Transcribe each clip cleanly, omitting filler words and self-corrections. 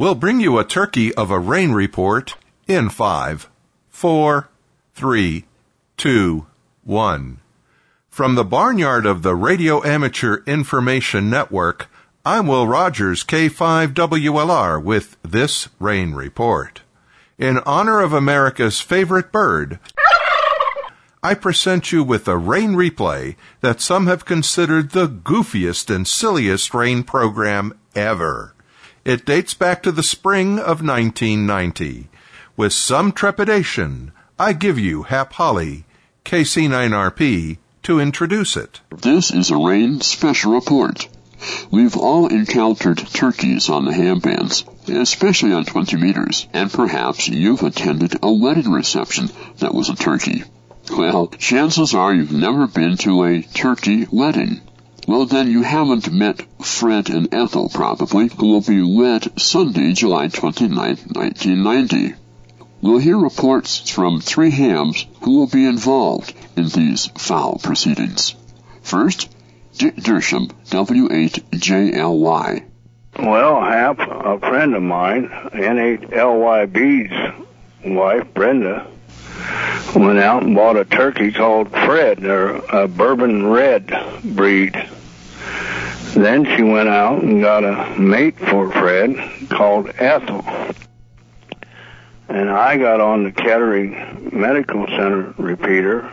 We'll bring you a turkey of a rain report in 5, 4, 3, 2, 1. From the barnyard of the Radio Amateur Information Network, I'm Will Rogers, K5WLR, with this rain report. In honor of America's favorite bird, I present you with a rain replay that some have considered the goofiest and silliest rain program ever. It dates back to the spring of 1990. With some trepidation, I give you Hap Holly, KC9RP, to introduce it. This is a rain special report. We've all encountered turkeys on the ham bands, especially on 20 meters, and perhaps you've attended a wedding reception that was a turkey. Well, chances are you've never been to a turkey wedding. Well, then you haven't met Fred and Ethel, probably, who will be wed Sunday, July 29, 1990. We'll hear reports from 3 hams who will be involved in these foul proceedings. First, Dick Dersham, W8JLY. Well, Hap, a friend of mine, N8LYB's wife, Brenda, went out and bought a turkey called Fred. They're a bourbon red breed. Then she went out and got a mate for Fred called Ethel. And I got on the Kettering Medical Center repeater,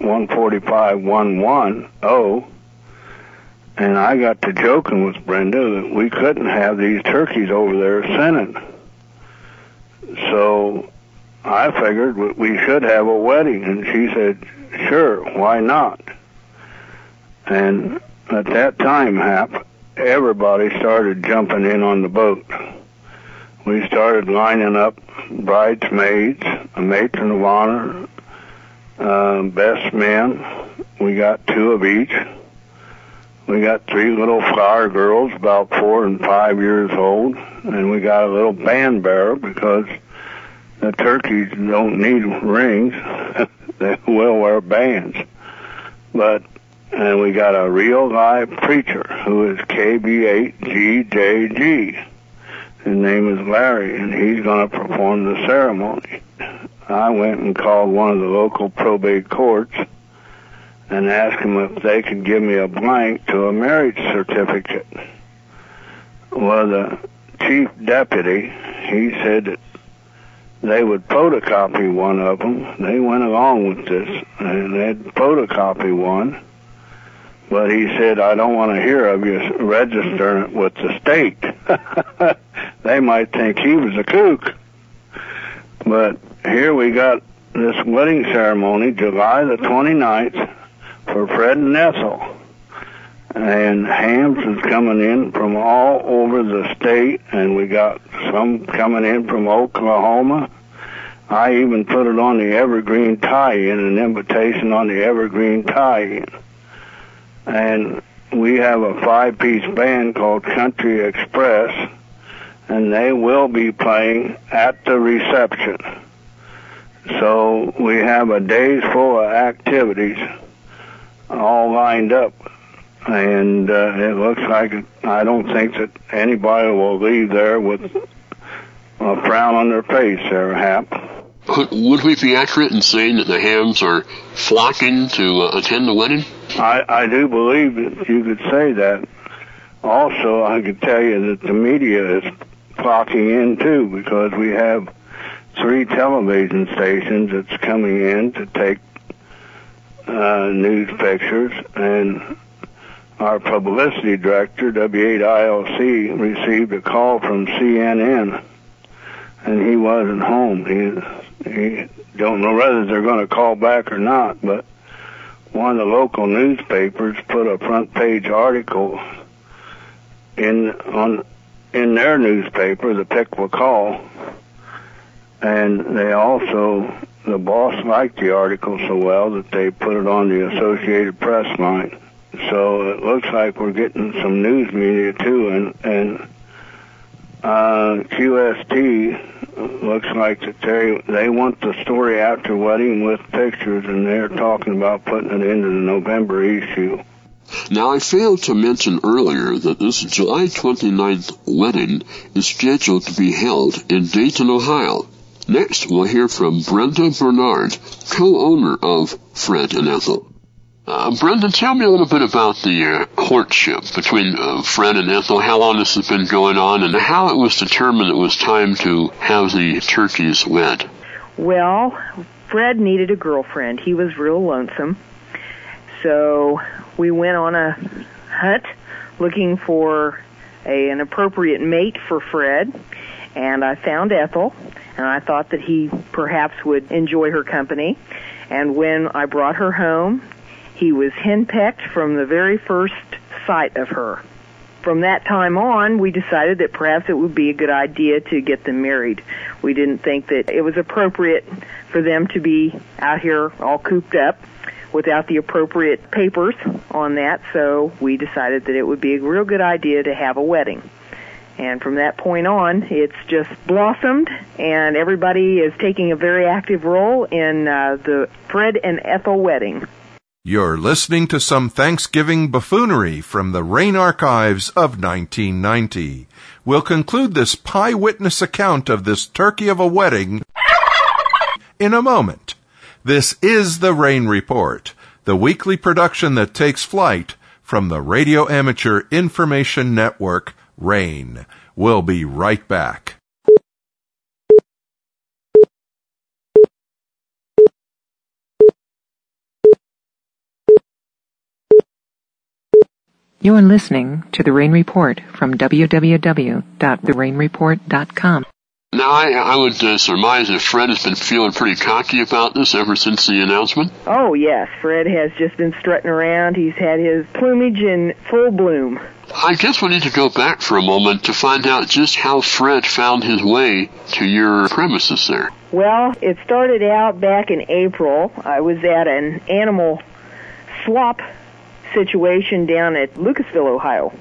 145.110, and I got to joking with Brenda that we couldn't have these turkeys over there scented. So I figured we should have a wedding, and she said, sure, why not? And at that time, Hap, everybody started jumping in on the boat. We started lining up bridesmaids, a matron of honor, best men. We got 2 of each. We got 3 little flower girls, about 4 and 5 years old, and we got a little band bearer because the turkeys don't need rings. They will wear bands. And we got a real live preacher who is KB8GJG. His name is Larry, and he's going to perform the ceremony. I went and called one of the local probate courts and asked them if they could give me a blank to a marriage certificate. Well, the chief deputy, he said that they would photocopy one of them. They went along with this, and they'd photocopy one. But he said, I don't want to hear of you registering it with the state. They might think he was a kook. But here we got this wedding ceremony, July the 29th, for Fred and Ethel. And hams is coming in from all over the state, and we got some coming in from Oklahoma. I even put it on the Evergreen Tie-In, an invitation on the Evergreen Tie-In. And we have a 5-piece band called Country Express, and they will be playing at the reception. So we have a day full of activities all lined up. And it looks like I don't think that anybody will leave there with a frown on their face there, Hap. Would we be accurate in saying that the hams are flocking to attend the wedding? I do believe that you could say that. Also, I could tell you that the media is flocking in too, because we have 3 television stations that's coming in to take news pictures, and our publicity director, W8ILC, received a call from CNN, and he wasn't home. He don't know whether they're going to call back or not, but one of the local newspapers put a front page article in their newspaper, the Piqua Call, and they also, the boss liked the article so well that they put it on the Associated Press line. So it looks like we're getting some news media too, and QST looks like that they want the story after wedding with pictures, and they're talking about putting it into the November issue. Now, I failed to mention earlier that this July 29th wedding is scheduled to be held in Dayton, Ohio. Next, we'll hear from Brenda Bernard, co-owner of Fred and Ethel. Brenda, tell me a little bit about the courtship between Fred and Ethel, how long this has been going on, and how it was determined it was time to have the turkeys wed. Well, Fred needed a girlfriend. He was real lonesome. So we went on a hunt looking for an appropriate mate for Fred, and I found Ethel, and I thought that he perhaps would enjoy her company. And when I brought her home, he was henpecked from the very first sight of her. From that time on, we decided that perhaps it would be a good idea to get them married. We didn't think that it was appropriate for them to be out here all cooped up without the appropriate papers on that, so we decided that it would be a real good idea to have a wedding. And from that point on, it's just blossomed, and everybody is taking a very active role in the Fred and Ethel wedding. You're listening to some Thanksgiving buffoonery from the Rain Archives of 1990. We'll conclude this pie witness account of this turkey of a wedding in a moment. This is the Rain Report, the weekly production that takes flight from the Radio Amateur Information Network, RAIN. We'll be right back. You are listening to The Rain Report from www.therainreport.com. Now, I would surmise that Fred has been feeling pretty cocky about this ever since the announcement. Oh, yes. Fred has just been strutting around. He's had his plumage in full bloom. I guess we need to go back for a moment to find out just how Fred found his way to your premises there. Well, it started out back in April. I was at an animal swap situation down at Lucasville, Ohio.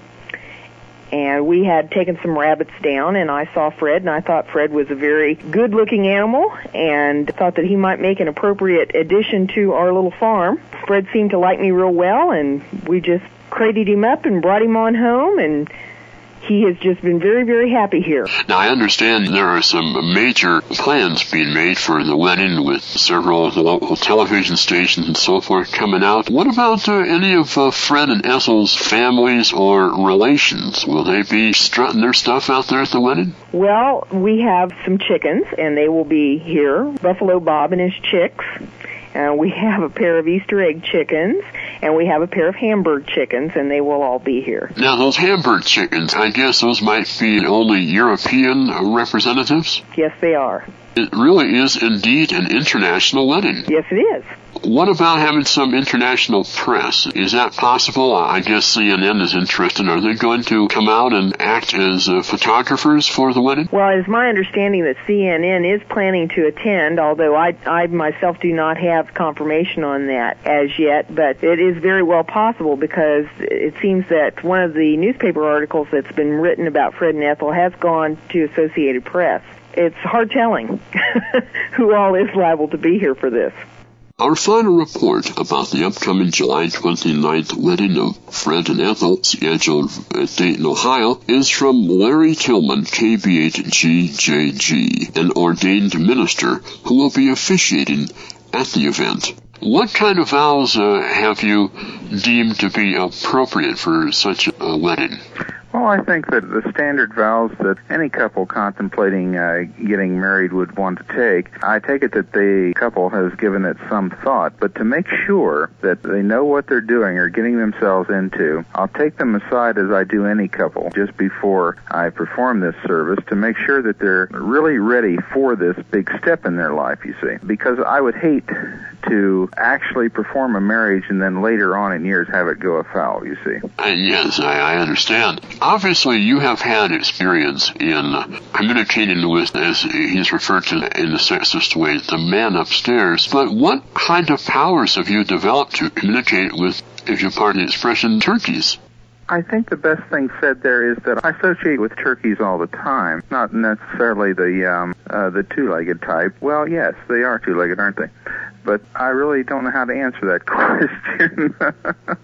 And we had taken some rabbits down, and I saw Fred, and I thought Fred was a very good-looking animal, and thought that he might make an appropriate addition to our little farm. Fred seemed to like me real well, and we just crated him up and brought him on home, and he has just been very, very happy here. Now, I understand there are some major plans being made for the wedding with several of the local television stations and so forth coming out. What about any of Fred and Ethel's families or relations? Will they be strutting their stuff out there at the wedding? Well, we have some chickens, and they will be here. Buffalo Bob and his chicks. We have a pair of Easter egg chickens, and we have a pair of Hamburg chickens, and they will all be here. Now, those Hamburg chickens, I guess those might be only European representatives? Yes, they are. It really is indeed an international wedding. Yes, it is. What about having some international press? Is that possible? I guess CNN is interested. Are they going to come out and act as photographers for the wedding? Well, it's my understanding that CNN is planning to attend, although I myself do not have confirmation on that as yet, but it is very well possible because it seems that one of the newspaper articles that's been written about Fred and Ethel has gone to Associated Press. It's hard telling who all is liable to be here for this. Our final report about the upcoming July 29th wedding of Fred and Ethel, scheduled at Dayton, Ohio, is from Larry Tillman, KB8GJG, an ordained minister who will be officiating at the event. What kind of vows have you deemed to be appropriate for such a wedding? Well, I think that the standard vows that any couple contemplating getting married would want to take, I take it that the couple has given it some thought, but to make sure that they know what they're doing or getting themselves into, I'll take them aside as I do any couple just before I perform this service to make sure that they're really ready for this big step in their life, you see. Because I would hate to actually perform a marriage and then later on in years have it go afoul, you see. Yes, I understand. Obviously, you have had experience in communicating with, as he's referred to in the sexist way, the man upstairs. But what kind of powers have you developed to communicate with, if you pardon the expression, turkeys? I think the best thing said there is that I associate with turkeys all the time, not necessarily the two-legged type. Well, yes, they are two-legged, aren't they? But I really don't know how to answer that question.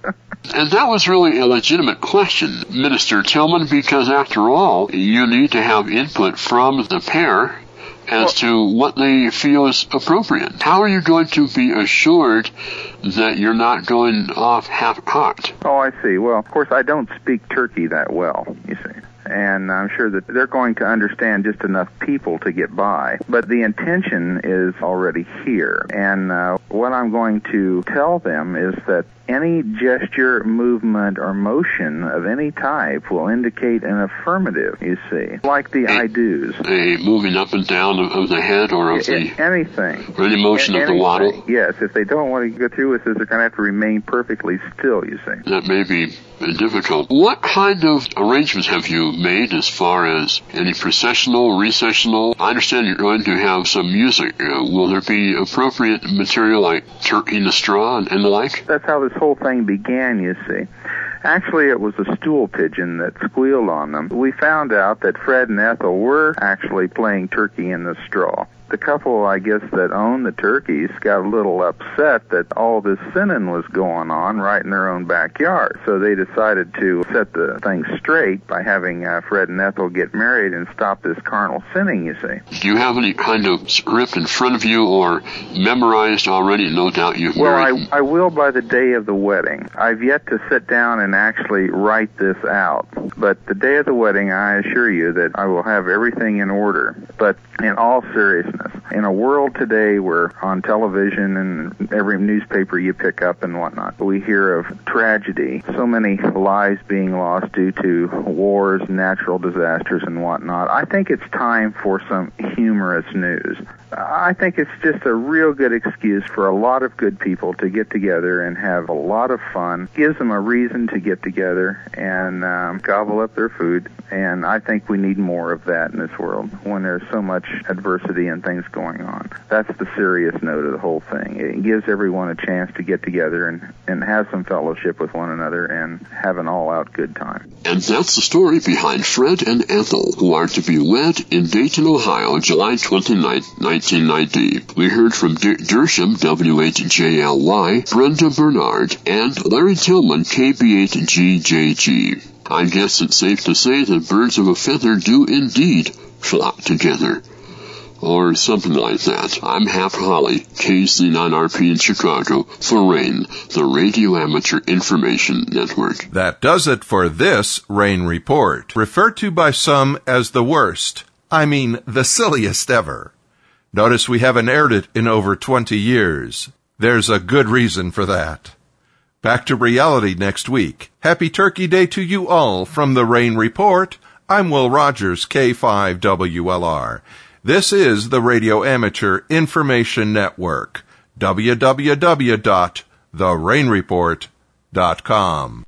And that was really a legitimate question, Minister Tillman, because after all, you need to have input from the pair as to what they feel is appropriate. How are you going to be assured that you're not going off half-cocked? Oh, I see. Well, of course, I don't speak turkey that well, you see. And I'm sure that they're going to understand just enough people to get by. But the intention is already here. And what I'm going to tell them is that any gesture, movement, or motion of any type will indicate an affirmative, you see, like the I do's. A moving up and down of the head or of the... Anything. Or any motion of the waddle? Yes, if they don't want to go through with this, they're going to have to remain perfectly still, you see. That may be difficult. What kind of arrangements have you made as far as any processional, recessional? I understand you're going to have some music. Will there be appropriate material like turkey in a straw and the like? That's how this whole thing began, you see. Actually, it was a stool pigeon that squealed on them. We found out that Fred and Ethel were actually playing turkey in the straw. The couple, I guess, that owned the turkeys got a little upset that all this sinning was going on right in their own backyard. So they decided to set the thing straight by having Fred and Ethel get married and stop this carnal sinning, you see. Do you have any kind of script in front of you or memorized already? No doubt you've married. Well, I will by the day of the wedding. I've yet to sit down and actually write this out. But the day of the wedding, I assure you that I will have everything in order. But in all seriousness, in a world today where on television and every newspaper you pick up and whatnot, we hear of tragedy, so many lives being lost due to wars, natural disasters, and whatnot, I think it's time for some humorous news. I think it's just a real good excuse for a lot of good people to get together and have a lot of fun. Gives them a reason to get together and gobble up their food. And I think we need more of that in this world when there's so much adversity and things going on. That's the serious note of the whole thing. It gives everyone a chance to get together and have some fellowship with one another and have an all-out good time. And that's the story behind Fred and Ethel, who are to be wed in Dayton, Ohio, July 29, 1990. We heard from Dersham, W8JLY, Brenda Bernard, and Larry Tillman, KB8GJG. I guess it's safe to say that birds of a feather do indeed flock together. Or something like that. I'm Hap Holly, KC9RP in Chicago, for RAIN, the Radio Amateur Information Network. That does it for this RAIN report, referred to by some as the worst. I mean, the silliest ever. Notice we haven't aired it in over 20 years. There's a good reason for that. Back to reality next week. Happy Turkey Day to you all from the RAIN Report. I'm Will Rogers, K5WLR. This is the Radio Amateur Information Network. www.therainreport.com